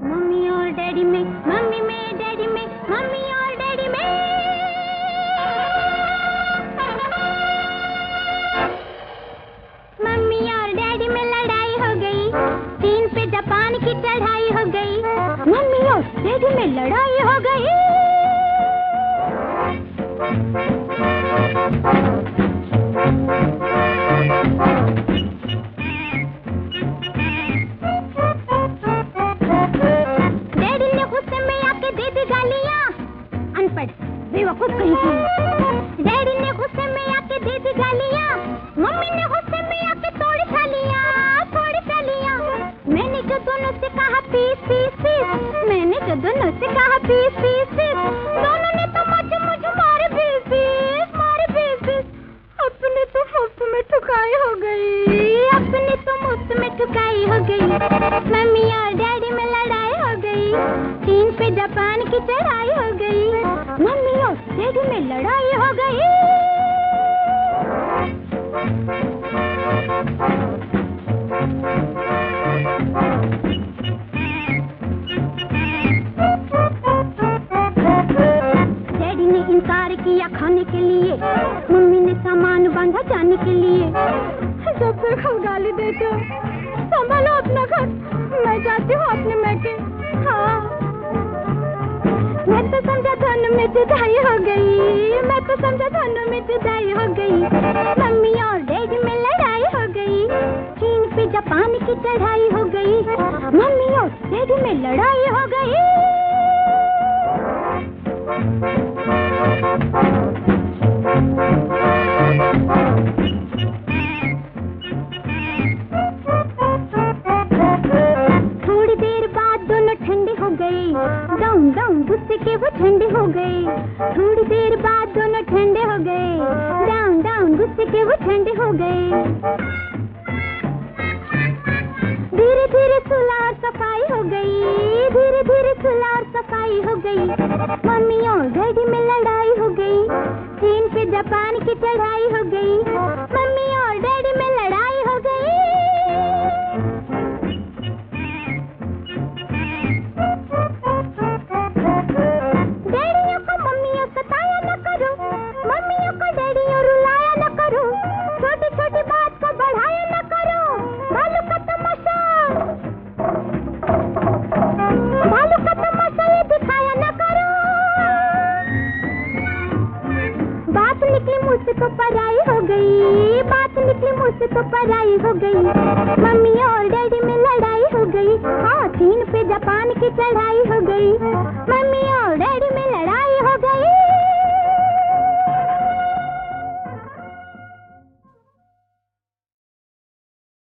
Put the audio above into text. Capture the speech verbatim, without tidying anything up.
Mummy और daddy में, mummy में डैडी में, मम्मी और डैडी में। मम्मी और डैडी में लड़ाई हो गई, चीन पे जापान की चढ़ाई हो गई। मम्मी और डैडी में लड़ाई हो गई। डैडी ने गुस्से में आके दे दी गालियां, अनपढ़ बेवकूफ कहीं की। डैडी ने गुस्से में आके दे दी गालियां, मम्मी ने गुस्से में आके तोड़ी थालियां, तोड़ी थालियां। मैंने जो दोनों से कहा पीस पीस पीस, मैंने जो दोनों से कहा पीस पीस पीस, दोनों ने तो मुझे मुझे मारे पीस पीस, मारे पीस पीस। अपने तो मुफ्त में ठुकाई हो गई, अपने तो मुफ्त में ठुकाई हो गई। मम्मी और डैडी में लड़ाई हो गई, चीन पे जापान की चढ़ाई हो गई। मम्मी और डैडी में लड़ाई हो गई। डैडी ने इनकार किया खाने के लिए, मम्मी ने सामान बांधा जाने के लिए। जब तक हम गाली देते हो, संभालो अपना घर, मैं जाती हूँ अपने मैके। हाँ, मैं तो समझा दोनों में जुदाई हो गई, मैं तो समझा दोनों में जुदाई हो गई। मम्मी और डैडी में लड़ाई हो गई, चीन पे जापान की चढ़ाई हो गई। मम्मी और डैडी में लड़ाई हो गई। थोड़ी देर बाद दोनों ठंडे हो गए, डाउन डाउन गुस्से के वो ठंडे हो गए। थोड़ी देर बाद दोनों ठंडे हो गए, डाउन डाउन गुस्से के वो ठंडे हो गए। धीरे धीरे सुलह और सफाई हो गई, धीरे धीरे सुलह और सफाई हो गई। मम्मी और डैडी में लड़ाई हो गई, चीन पे जापान की चढ़ाई हो गई। मम्मी और डैडी में लड़ाई हो गई। डैडियों को मम्मियों सताया न करो, मम्मियों को डैडियों रुलाया न करो। छोटी छोटी बात को बढ़ाया न करो, भालू का तमाशा, भालू का तमाशा ये दिखाया न करो। बात निकली मुझ से तो पराई हो गई, बात निकली मुझ से तो पराई हो गई। मम्मी और डैडी में लड़ाई हो गई, हाँ चीन पे जापान की चढ़ाई हो गई। मम्मी और डैडी